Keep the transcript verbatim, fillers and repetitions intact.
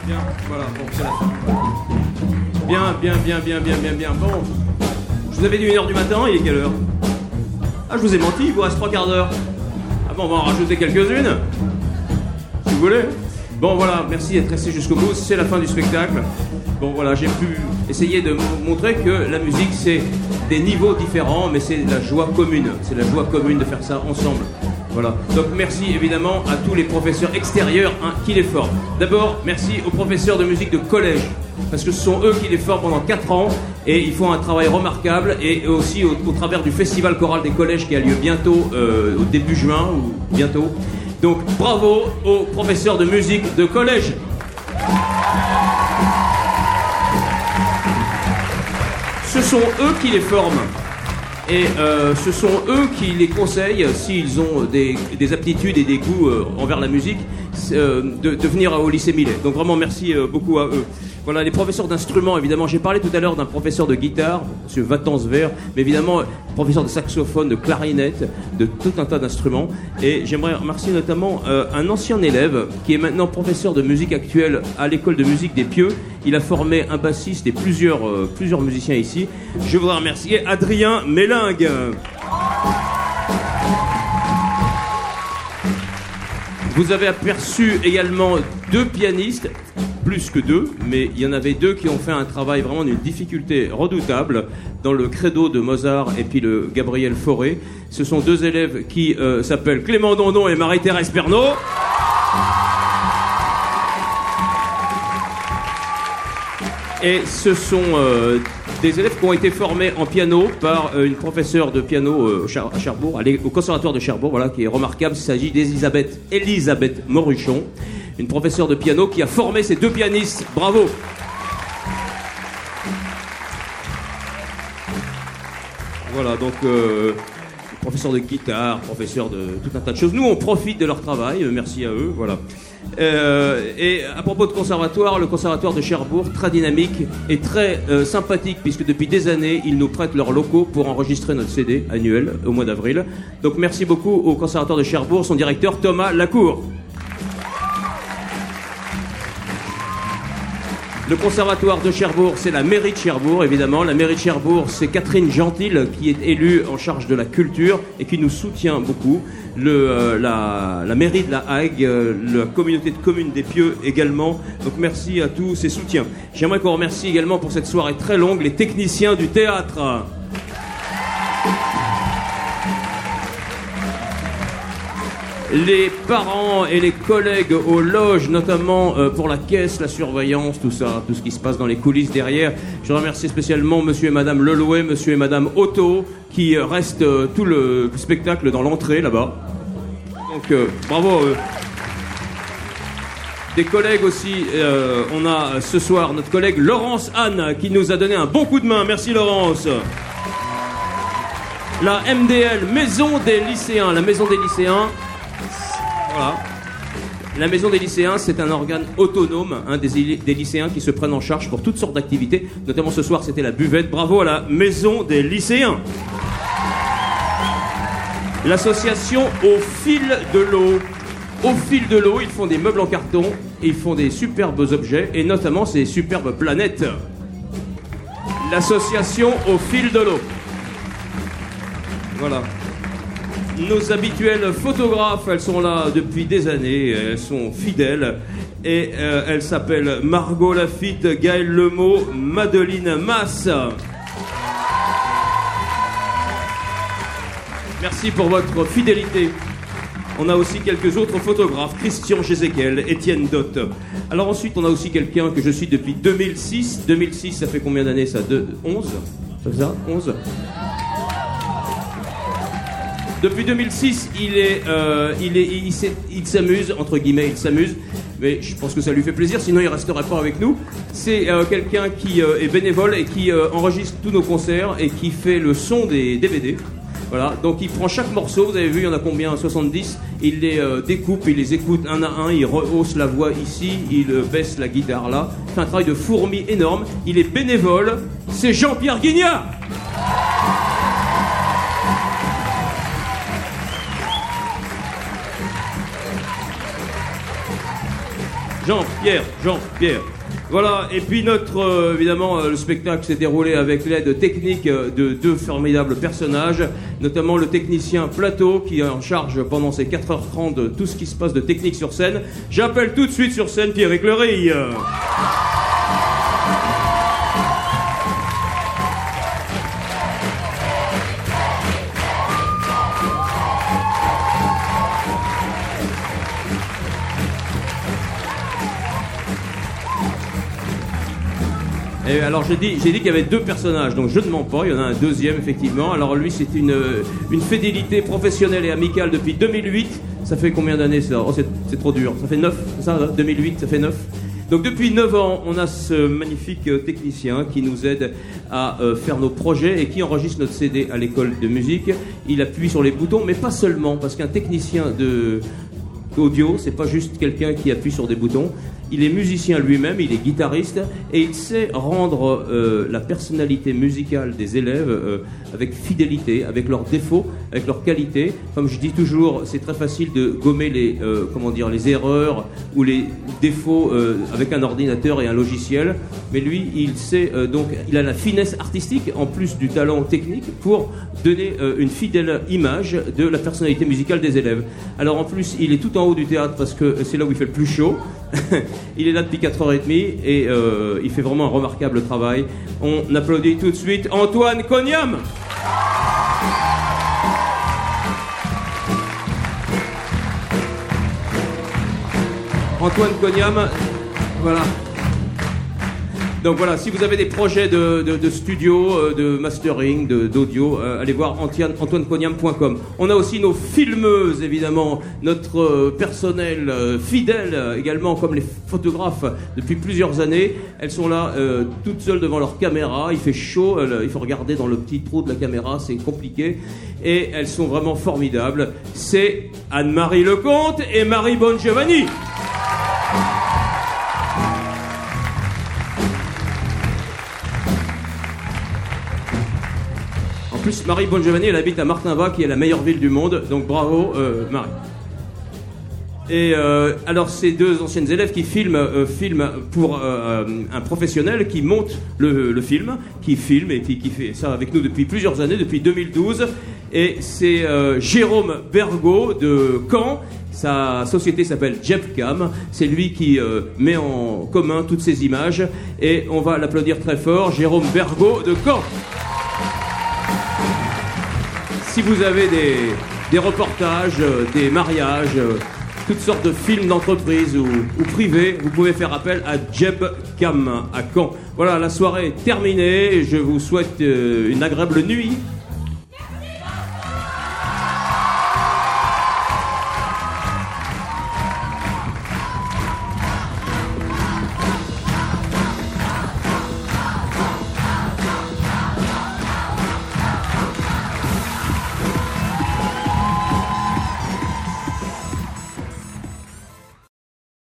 Bien, voilà, bon, c'est la fin. Bien, bien, bien, bien, bien, bien, bien. Bon, je vous avais dit une heure du matin, il est quelle heure? Ah, je vous ai menti, il vous reste trois quarts d'heure. Ah bon, on va en rajouter quelques-unes, si vous voulez. Bon, voilà, merci d'être resté jusqu'au bout, c'est la fin du spectacle. Bon, voilà, j'ai pu essayer de montrer que la musique, c'est des niveaux différents, mais c'est la joie commune. C'est la joie commune de faire ça ensemble. Voilà. Donc merci évidemment à tous les professeurs extérieurs hein, qui les forment. D'abord, merci aux professeurs de musique de collège, parce que ce sont eux qui les forment pendant quatre ans et ils font un travail remarquable, et aussi au, au travers du festival choral des collèges qui a lieu bientôt, euh, au début juin ou bientôt. Donc bravo aux professeurs de musique de collège. Ce sont eux qui les forment. Et euh, ce sont eux qui les conseillent, s'ils ont des, des aptitudes et des goûts euh, envers la musique, euh, de, de venir au lycée Millet. Donc vraiment merci euh, beaucoup à eux. Voilà, les professeurs d'instruments, évidemment. J'ai parlé tout à l'heure d'un professeur de guitare, M. Vatansver, mais évidemment, professeur de saxophone, de clarinette, de tout un tas d'instruments. Et j'aimerais remercier notamment euh, un ancien élève qui est maintenant professeur de musique actuelle à l'école de musique des Pieux. Il a formé un bassiste et plusieurs, euh, plusieurs musiciens ici. Je voudrais remercier Adrien Mélingue. Vous avez aperçu également deux pianistes, plus que deux, mais il y en avait deux qui ont fait un travail vraiment d'une difficulté redoutable dans le Credo de Mozart et puis le Gabriel Fauré. Ce sont deux élèves qui euh, s'appellent Clément Dondon et Marie-Thérèse Pernaut. Et ce sont euh, des élèves qui ont été formés en piano par euh, une professeure de piano euh, à Cherbourg, à au conservatoire de Cherbourg, voilà, qui est remarquable. Il s'agit d'Elisabeth Elisabeth Moruchon, une professeure de piano qui a formé ces deux pianistes. Bravo. Voilà, donc euh, professeur de guitare, professeur de tout un tas de choses. Nous, on profite de leur travail, merci à eux, voilà. Euh, et à propos de conservatoire, le conservatoire de Cherbourg, très dynamique et très euh, sympathique, puisque depuis des années, ils nous prêtent leurs locaux pour enregistrer notre C D annuel au mois d'avril. Donc merci beaucoup au conservatoire de Cherbourg, son directeur Thomas Lacour. Le conservatoire de Cherbourg, c'est la mairie de Cherbourg, évidemment. La mairie de Cherbourg, c'est Catherine Gentil, qui est élue en charge de la culture et qui nous soutient beaucoup. Le, euh, la, la mairie de La Hague, euh, la communauté de communes des Pieux également. Donc merci à tous ces soutiens. J'aimerais qu'on remercie également pour cette soirée très longue les techniciens du théâtre. Les parents et les collègues aux loges, notamment euh, pour la caisse, la surveillance, tout ça, tout ce qui se passe dans les coulisses derrière. Je remercie spécialement monsieur et madame Lelouet, monsieur et madame Otto, qui euh, restent euh, tout le spectacle dans l'entrée, là-bas. Donc, euh, bravo à eux. Des collègues aussi, euh, on a ce soir notre collègue Laurence Anne, qui nous a donné un bon coup de main. Merci Laurence. La M D L, Maison des lycéens, la Maison des lycéens. Voilà. La Maison des lycéens, c'est un organe autonome hein, des, des lycéens qui se prennent en charge pour toutes sortes d'activités. Notamment ce soir, c'était la buvette. Bravo à la Maison des lycéens. L'association Au Fil de l'eau. Au Fil de l'eau, ils font des meubles en carton et ils font des superbes objets, et notamment ces superbes planètes. L'association Au Fil de l'eau. Voilà. Nos habituelles photographes, elles sont là depuis des années, elles sont fidèles, et euh, elles s'appellent Margot Lafitte, Gaëlle Lemot, Madeline Masse. Merci pour votre fidélité. On a aussi quelques autres photographes, Christian Gézéquel, Étienne Dott. Alors ensuite, on a aussi quelqu'un que je suis depuis deux mille six. deux mille six, ça fait combien d'années ça? De, onze? C'est ça? onze? Depuis deux mille six, il est, euh, il est, il, il, il s'amuse, entre guillemets, il s'amuse, mais je pense que ça lui fait plaisir, sinon il resterait pas avec nous. C'est euh, quelqu'un qui euh, est bénévole et qui euh, enregistre tous nos concerts et qui fait le son des D V D. Voilà, donc il prend chaque morceau, vous avez vu, il y en a combien? soixante-dix. Il les euh, découpe, il les écoute un à un, il rehausse la voix ici, il euh, baisse la guitare là. Il fait un travail de fourmi énorme. Il est bénévole, c'est Jean-Pierre Guignard. Jean-Pierre, Jean-Pierre. Voilà, et puis notre, euh, évidemment, euh, le spectacle s'est déroulé avec l'aide technique euh, de deux formidables personnages, notamment le technicien Plateau, qui est en charge pendant ces quatre heures trente de tout ce qui se passe de technique sur scène. J'appelle tout de suite sur scène Pierrick Lerille. Et alors j'ai dit, j'ai dit qu'il y avait deux personnages, donc je ne mens pas, il y en a un deuxième effectivement. Alors lui c'est une, une fidélité professionnelle et amicale depuis deux mille huit. Ça fait combien d'années ça? Oh c'est, c'est trop dur, ça fait neuf, c'est ça, deux mille huit, ça fait neuf. Donc depuis neuf ans, on a ce magnifique technicien qui nous aide à euh, faire nos projets et qui enregistre notre C D à l'école de musique. Il appuie sur les boutons, mais pas seulement, parce qu'un technicien de audio, c'est pas juste quelqu'un qui appuie sur des boutons. Il est musicien lui-même, il est guitariste et il sait rendre euh, la personnalité musicale des élèves euh, avec fidélité, avec leurs défauts, avec leurs qualités. Comme je dis toujours, c'est très facile de gommer les, euh, comment dire, les erreurs ou les défauts euh, avec un ordinateur et un logiciel. Mais lui, il sait euh, donc, il a la finesse artistique en plus du talent technique pour donner euh, une fidèle image de la personnalité musicale des élèves. Alors en plus, il est tout en haut du théâtre parce que c'est là où il fait le plus chaud. Il est là depuis quatre heures trente et euh, il fait vraiment un remarquable travail. On applaudit tout de suite Antoine Cognam. Antoine Cognam, voilà. Donc voilà, si vous avez des projets de, de, de studio, de mastering, de, d'audio, euh, allez voir antoine cognam point com. On a aussi nos filmeuses, évidemment, notre euh, personnel euh, fidèle euh, également, comme les photographes depuis plusieurs années. Elles sont là, euh, toutes seules devant leur caméra. Il fait chaud, euh, il faut regarder dans le petit trou de la caméra, c'est compliqué. Et elles sont vraiment formidables. C'est Anne-Marie Lecomte et Marie Bongiovanni. En plus, Marie Bongiovanni, elle habite à Martinva, qui est la meilleure ville du monde. Donc bravo, euh, Marie. Et euh, alors, ces deux anciennes élèves qui filment, euh, filment pour euh, un professionnel qui monte le, le film, qui filme et qui, qui fait ça avec nous depuis plusieurs années, depuis deux mille douze. Et c'est euh, Jérôme Bergot de Caen. Sa société s'appelle Jebcam. C'est lui qui euh, met en commun toutes ces images. Et on va l'applaudir très fort, Jérôme Bergot de Caen. Si vous avez des, des reportages, euh, des mariages, euh, toutes sortes de films d'entreprise ou, ou privés, vous pouvez faire appel à Jebcam à Caen. Voilà, la soirée est terminée. Je vous souhaite euh, une agréable nuit.